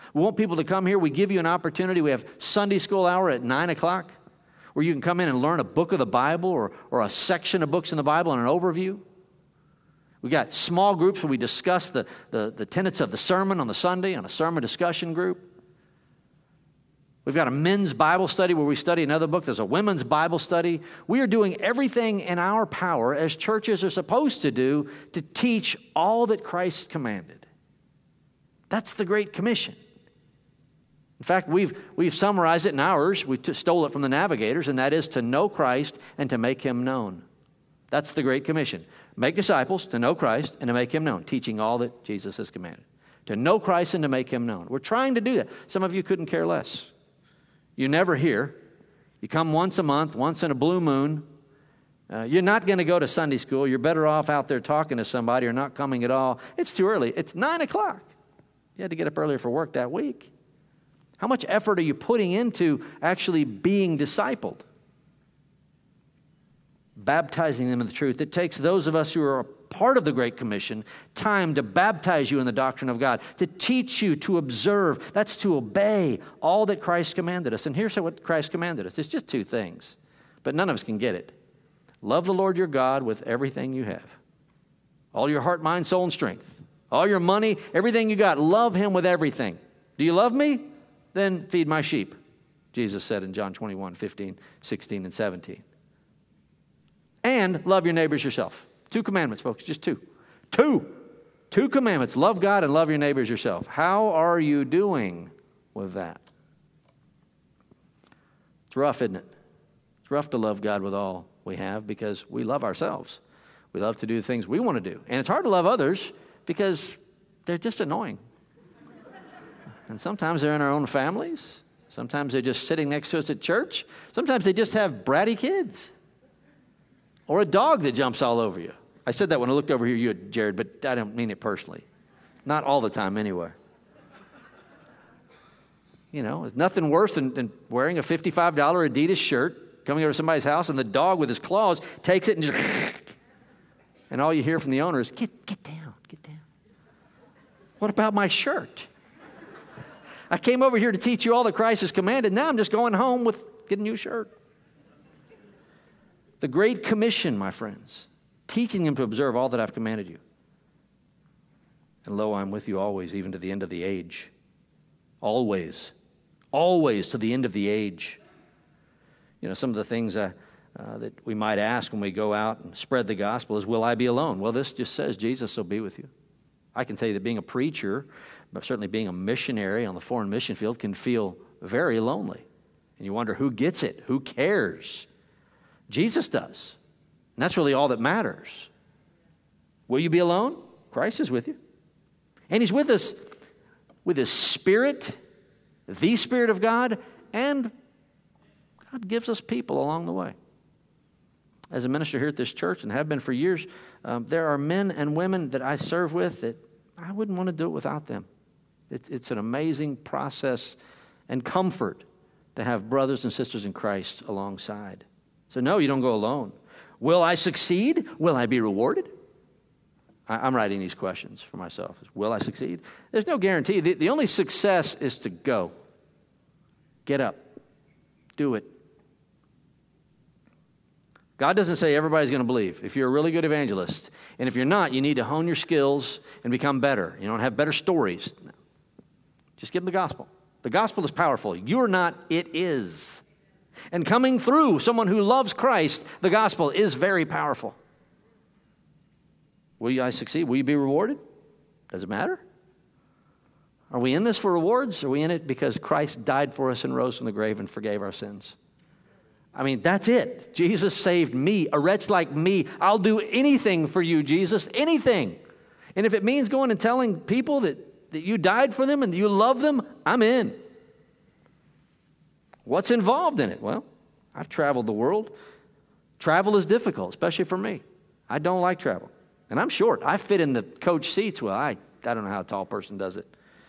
We want people to come here. We give you an opportunity. We have Sunday school hour at 9 o'clock where you can come in and learn a book of the Bible or a section of books in the Bible and an overview. We got small groups where we discuss the tenets of the sermon on the Sunday on a sermon discussion group. We've got a men's Bible study where we study another book. There's a women's Bible study. We are doing everything in our power, as churches are supposed to do, to teach all that Christ commanded. That's the Great Commission. In fact, we've summarized it in ours. We stole it from the Navigators, and that is to know Christ and to make Him known. That's the Great Commission. Make disciples, to know Christ, and to make Him known, teaching all that Jesus has commanded. To know Christ and to make Him known. We're trying to do that. Some of you couldn't care less. You're never here. You come once a month, once in a blue moon. You're not going to go to Sunday school. You're better off out there talking to somebody or not coming at all. It's too early. It's 9 o'clock. You had to get up earlier for work that week. How much effort are you putting into actually being discipled? Baptizing them in the truth. It takes those of us who are a part of the Great Commission time to baptize you in the doctrine of God, to teach you to observe. That's to obey all that Christ commanded us. And here's what Christ commanded us. It's just two things, but none of us can get it. Love the Lord your God with everything you have. All your heart, mind, soul, and strength. All your money, everything you got. Love Him with everything. Do you love me? Then feed my sheep, Jesus said in John 21, 15, 16, and 17. And love your neighbors yourself. 2 commandments, folks, just 2. 2 commandments. Love God and love your neighbors yourself. How are you doing with that? It's rough, isn't it? It's rough to love God with all we have because we love ourselves. We love to do the things we want to do. And it's hard to love others because they're just annoying. And sometimes they're in our own families. Sometimes they're just sitting next to us at church. Sometimes they just have bratty kids. Or a dog that jumps all over you. I said that when I looked over here, you had Jared, but I don't mean it personally. Not all the time anyway. You know, it's nothing worse than wearing a $55 Adidas shirt, coming over to somebody's house, and the dog with his claws takes it and just... And all you hear from the owner is, get down, get down. What about my shirt? I came over here to teach you all that Christ has commanded. Now I'm just going home with getting a new shirt. The Great Commission, my friends, teaching them to observe all that I've commanded you. And lo, I'm with you always, even to the end of the age. Always. Always to the end of the age. You know, some of the things that we might ask when we go out and spread the gospel is, will I be alone? Well, this just says Jesus will be with you. I can tell you that being a preacher, but certainly being a missionary on the foreign mission field can feel very lonely. And you wonder who gets it, who cares? Jesus does. And that's really all that matters. Will you be alone? Christ is with you. And He's with us with His Spirit, the Spirit of God, and God gives us people along the way. As a minister here at this church, and have been for years, there are men and women that I serve with that I wouldn't want to do it without them. It's an amazing process and comfort to have brothers and sisters in Christ alongside. So no, you don't go alone. Will I succeed? Will I be rewarded? I'm writing these questions for myself. Will I succeed? There's no guarantee. The only success is to go. Get up. Do it. God doesn't say everybody's going to believe. If you're a really good evangelist, and if you're not, you need to hone your skills and become better. You don't have better stories. No. Just give them the gospel. The gospel is powerful. You're not, it is. And coming through someone who loves Christ, the gospel is very powerful. Will I succeed? Will you be rewarded? Does it matter? Are we in this for rewards? Or are we in it because Christ died for us and rose from the grave and forgave our sins? I mean, that's it. Jesus saved me, a wretch like me. I'll do anything for you, Jesus, anything. And if it means going and telling people that you died for them and you love them, I'm in. What's involved in it? Well, I've traveled the world. Travel is difficult, especially for me. I don't like travel. And I'm short. I fit in the coach seats. Well, I don't know how a tall person does it.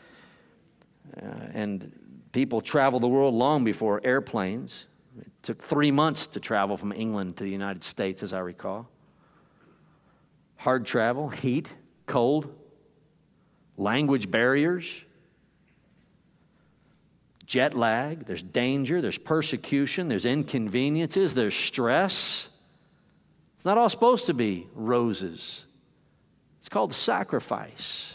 And people travel the world long before airplanes. It took 3 months to travel from England to the United States, as I recall. Hard travel, heat, cold, language barriers. jet lag, there's danger, there's persecution, there's inconveniences, there's stress. It's not all supposed to be roses. It's called sacrifice.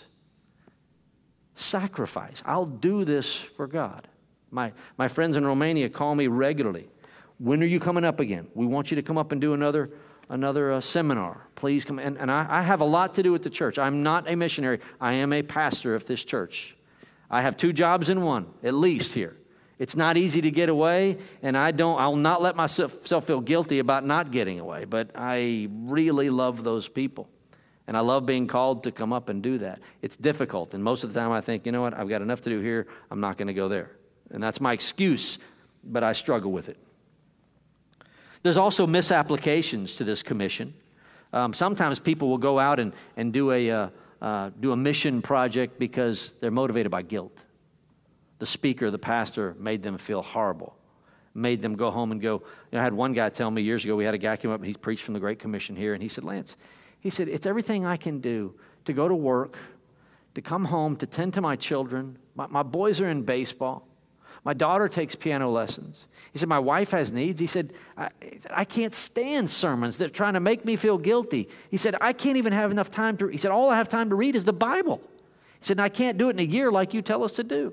Sacrifice. I'll do this for God. My friends in Romania call me regularly. When are you coming up again? We want you to come up and do another seminar. Please come. And I have a lot to do with the church. I'm not a missionary. I am a pastor of this church. I have 2 jobs in one, at least here. It's not easy to get away, and I'll not let myself feel guilty about not getting away. But I really love those people. And I love being called to come up and do that. It's difficult. And most of the time I think, you know what, I've got enough to do here. I'm not going to go there. And that's my excuse, but I struggle with it. There's also misapplications to this commission. Sometimes people will go out and do a mission project because they're motivated by guilt. The speaker, the pastor, made them feel horrible, made them go home and go. I had one guy tell me years ago, we had a guy come up and he preached from the Great Commission here, and he said, Lance, he said, it's everything I can do to go to work, to come home, to tend to my children. My boys are in baseball. My daughter takes piano lessons. He said, my wife has needs. He said, I can't stand sermons that are trying to make me feel guilty. He said, I can't even have enough time to, he said, all I have time to read is the Bible. He said, and I can't do it in a year like you tell us to do.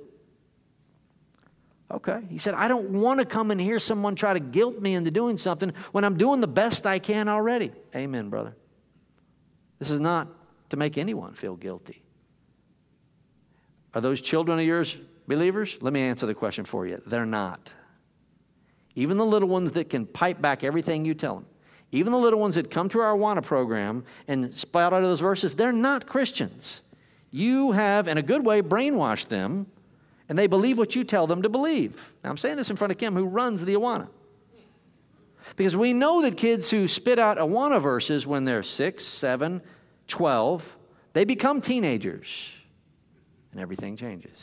Okay. He said, I don't want to come and hear someone try to guilt me into doing something when I'm doing the best I can already. Amen, brother. This is not to make anyone feel guilty. Are those children of yours believers? Let me answer the question for you. They're not. Even the little ones that can pipe back everything you tell them, even the little ones that come to our Awana program and spout out of those verses, they're not Christians. You have, in a good way, brainwashed them, and they believe what you tell them to believe. Now, I'm saying this in front of Kim, who runs the Awana. Because we know that kids who spit out Awana verses when they're 6, 7, 12, they become teenagers, and everything changes.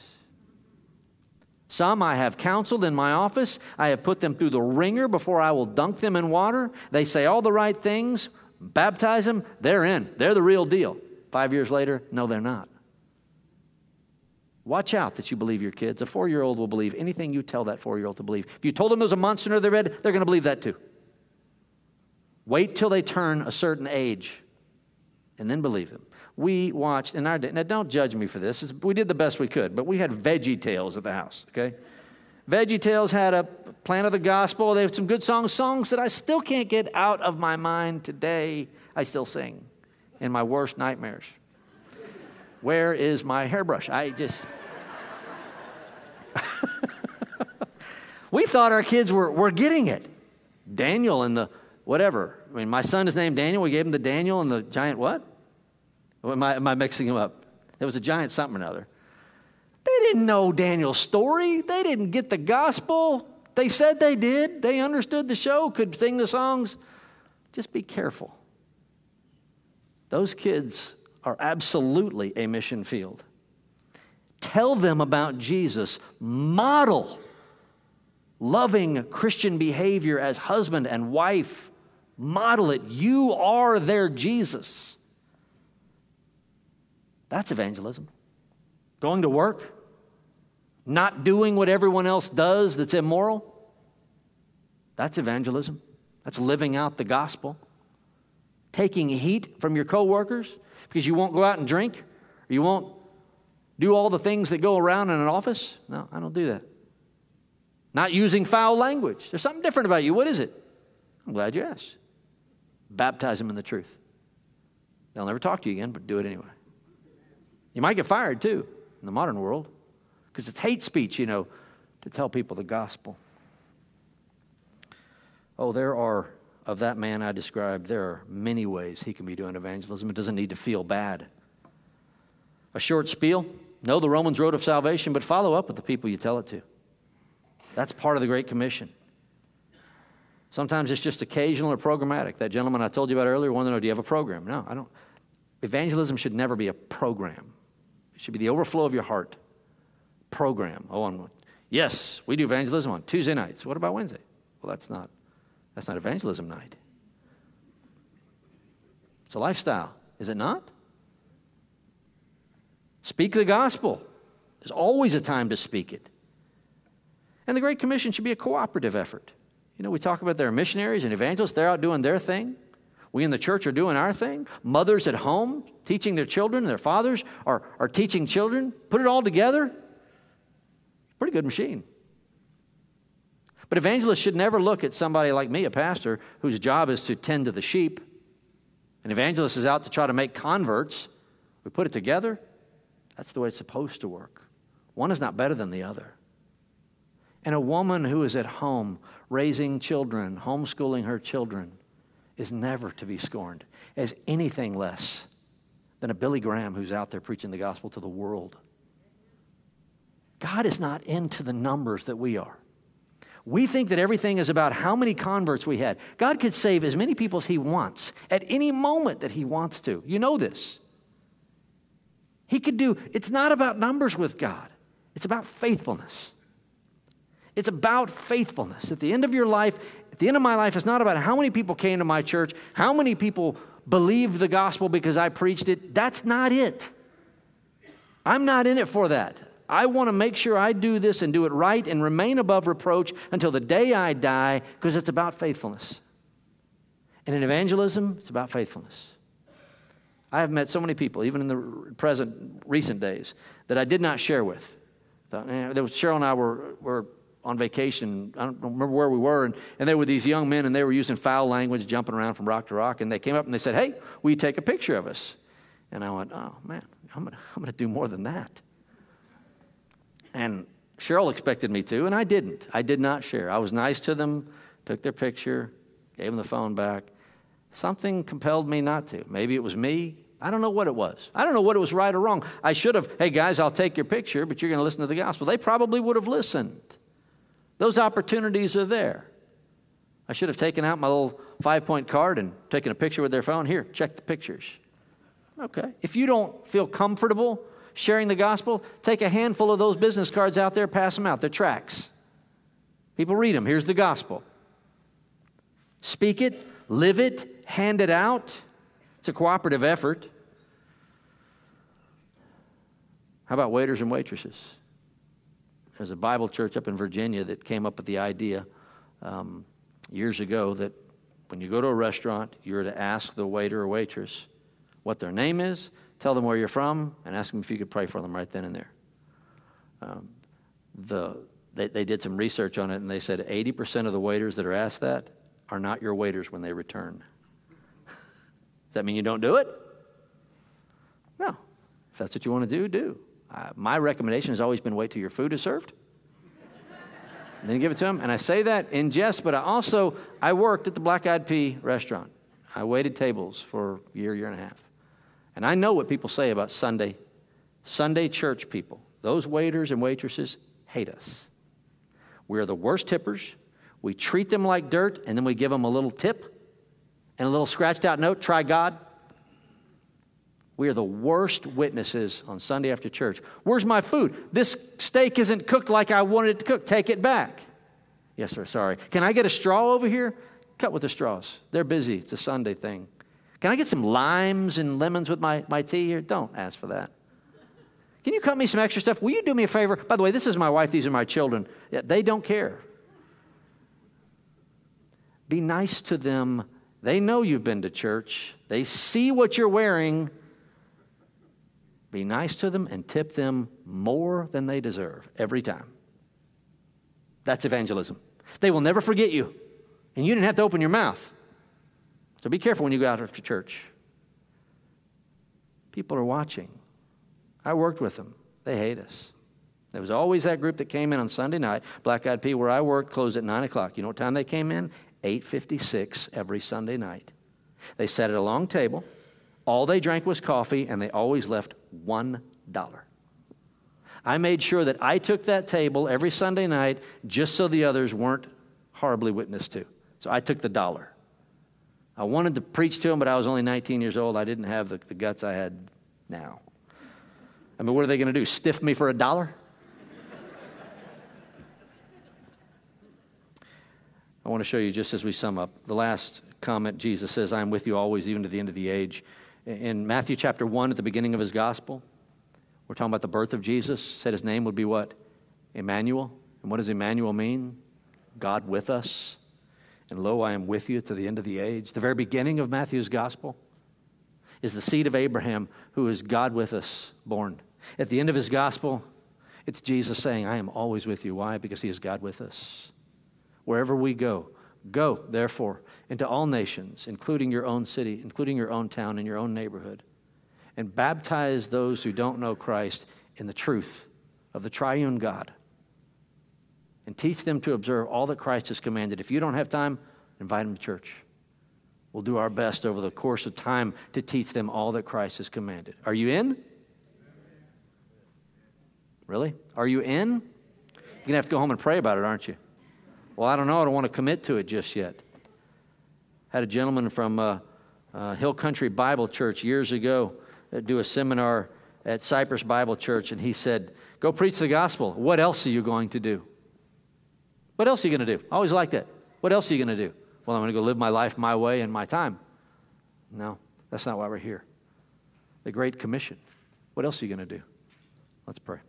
Some I have counseled in my office. I have put them through the ringer before I will dunk them in water. They say all the right things, baptize them, they're in. They're the real deal. 5 years later, no, they're not. Watch out that you believe your kids. A 4-year-old will believe anything you tell that 4-year-old to believe. If you told them there's a monster under their bed, they're going to believe that too. Wait till they turn a certain age and then believe them. We watched in our day, now don't judge me for this, we did the best we could, but we had Veggie Tales at the house, okay? Veggie Tales had a Plan of the Gospel. They had some good songs that I still can't get out of my mind today. I still sing in my worst nightmares. Where is my hairbrush? We thought our kids were getting it. Daniel and the whatever. I mean, my son is named Daniel. We gave him the Daniel and the giant what? Am I mixing him up? It was a giant something or another. They didn't know Daniel's story. They didn't get the gospel. They said they did. They understood the show, could sing the songs. Just be careful. Those kids are absolutely a mission field. Tell them about Jesus. Model loving Christian behavior as husband and wife. Model it. You are their Jesus. That's evangelism. Going to work, not doing what everyone else does that's immoral. That's evangelism. That's living out the gospel. Taking heat from your coworkers because you won't go out and drink, or you won't do all the things that go around in an office. No, I don't do that. Not using foul language. There's something different about you. What is it? I'm glad you asked. Baptize them in the truth. They'll never talk to you again, but do it anyway. You might get fired too in the modern world because it's hate speech, to tell people the gospel. Oh, there are, of that man I described, there are many ways he can be doing evangelism. It doesn't need to feel bad. A short spiel. Know the Romans road of salvation, but follow up with the people you tell it to. That's part of the Great Commission. Sometimes it's just occasional or programmatic. That gentleman I told you about earlier wanted to know, do you have a program? No, I don't. Evangelism should never be a program. It should be the overflow of your heart. Program. Yes, we do evangelism on Tuesday nights. What about Wednesday? Well, that's not evangelism night. It's a lifestyle, is it not? Speak the gospel. There's always a time to speak it. And the Great Commission should be a cooperative effort. You know, we talk about their missionaries and evangelists. They're out doing their thing. We in the church are doing our thing. Mothers at home teaching their children. Their fathers are teaching children. Put it all together. Pretty good machine. But evangelists should never look at somebody like me, a pastor, whose job is to tend to the sheep. An evangelist is out to try to make converts. We put it together. That's the way it's supposed to work. One is not better than the other. And a woman who is at home raising children, homeschooling her children, is never to be scorned as anything less than a Billy Graham who's out there preaching the gospel to the world. God is not into the numbers that we are. We think that everything is about how many converts we had. God could save as many people as He wants at any moment that He wants to. You know this. He could do, it's not about numbers with God. It's about faithfulness. It's about faithfulness. At the end of your life, at the end of my life, it's not about how many people came to my church, how many people believed the gospel because I preached it. That's not it. I'm not in it for that. I want to make sure I do this and do it right and remain above reproach until the day I die, because it's about faithfulness. And in evangelism, it's about faithfulness. I have met so many people, even in the recent days, that I did not share with. Cheryl and I were on vacation. I don't remember where we were, and there were these young men, and they were using foul language, jumping around from rock to rock, and they came up and they said, "Hey, will you take a picture of us?" And I went, "Oh, man, I'm gonna do more than that." And Cheryl expected me to, and I didn't. I did not share. I was nice to them, took their picture, gave them the phone back. Something compelled me not to. Maybe it was me. I don't know what it was. I don't know what it was right or wrong. I should have, "Hey, guys, I'll take your picture, but you're going to listen to the gospel." They probably would have listened. Those opportunities are there. I should have taken out my little 5-point card and taken a picture with their phone. "Here, check the pictures." Okay. If you don't feel comfortable sharing the gospel, take a handful of those business cards out there, pass them out. They're tracts. People read them. Here's the gospel. Speak it, live it, hand it out. It's a cooperative effort. How about waiters and waitresses? There's a Bible church up in Virginia that came up with the idea years ago that when you go to a restaurant, you're to ask the waiter or waitress what their name is, tell them where you're from, and ask them if you could pray for them right then and there. They did some research on it, and they said 80% of the waiters that are asked that are not your waiters when they return. Does that mean you don't do it? No. If that's what you want to do, do. My recommendation has always been wait till your food is served, and then give it to them. And I say that in jest, but I worked at the Black Eyed Pea restaurant. I waited tables for a year and a half. And I know what people say about Sunday church people. Those waiters and waitresses hate us. We are the worst tippers. We treat them like dirt, and then we give them a little tip and a little scratched out note, "Try God." We are the worst witnesses on Sunday after church. "Where's my food? This steak isn't cooked like I wanted it to cook. Take it back." "Yes, sir, sorry. Can I get a straw over here?" Cut with the straws. They're busy. It's a Sunday thing. "Can I get some limes and lemons with my tea here?" Don't ask for that. "Can you cut me some extra stuff? Will you do me a favor? By the way, this is my wife. These are my children." Yeah, they don't care. Be nice to them. They know you've been to church. They see what you're wearing. Be nice to them and tip them more than they deserve every time. That's evangelism. They will never forget you, and you didn't have to open your mouth. So be careful when you go out after church. People are watching. I worked with them. They hate us. There was always that group that came in on Sunday night. Black Eyed Pea, where I worked, closed at 9 o'clock. You know what time they came in? 8:56 every Sunday night. They sat at a long table. All they drank was coffee, and they always left $1. I made sure that I took that table every Sunday night just so the others weren't horribly witnessed to. So I took the $1. I wanted to preach to them, but I was only 19 years old. I didn't have the guts I had now. I mean, what are they going to do? Stiff me for $1? I want to show you, just as we sum up, the last comment. Jesus says, "I am with you always, even to the end of the age." In Matthew chapter 1, at the beginning of his gospel, we're talking about the birth of Jesus. Said his name would be what? Emmanuel. And what does Emmanuel mean? God with us. And lo, I am with you to the end of the age. The very beginning of Matthew's gospel is the seed of Abraham, who is God with us, born. At the end of his gospel, it's Jesus saying, I am always with you. Why? Because he is God with us. Wherever we go, go, therefore, into all nations, including your own city, including your own town and your own neighborhood, and baptize those who don't know Christ in the truth of the triune God, and teach them to observe all that Christ has commanded. If you don't have time, invite them to church. We'll do our best over the course of time to teach them all that Christ has commanded. Are you in? Really? Are you in? You're going to have to go home and pray about it, aren't you? Well, I don't know. I don't want to commit to it just yet. Had a gentleman from Hill Country Bible Church years ago do a seminar at Cypress Bible Church, and he said, go preach the gospel. What else are you going to do? What else are you going to do? I always like that. What else are you going to do? Well, I'm going to go live my life my way and my time. No, that's not why we're here. The Great Commission. What else are you going to do? Let's pray.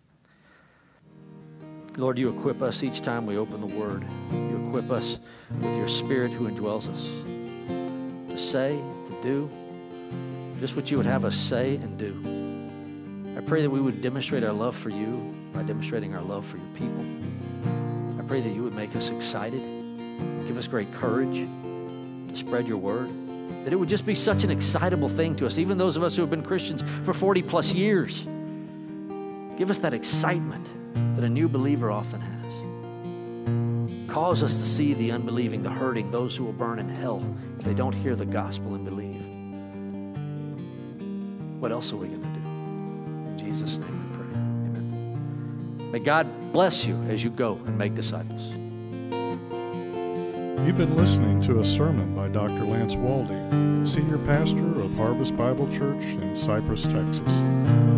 Lord, you equip us each time we open the Word. You equip us with your Spirit who indwells us to say, to do, just what you would have us say and do. I pray that we would demonstrate our love for you by demonstrating our love for your people. I pray that you would make us excited, give us great courage to spread your word, that it would just be such an excitable thing to us, even those of us who have been Christians for 40 plus years. Give us that excitement that a new believer often has. Cause us to see the unbelieving, the hurting, those who will burn in hell if they don't hear the gospel and believe. What else are we going to do? In Jesus' name we pray. Amen. May God bless you as you go and make disciples.
You've been listening to a sermon by Dr. Lance Walding, Senior Pastor of Harvest Bible Church in Cypress, Texas.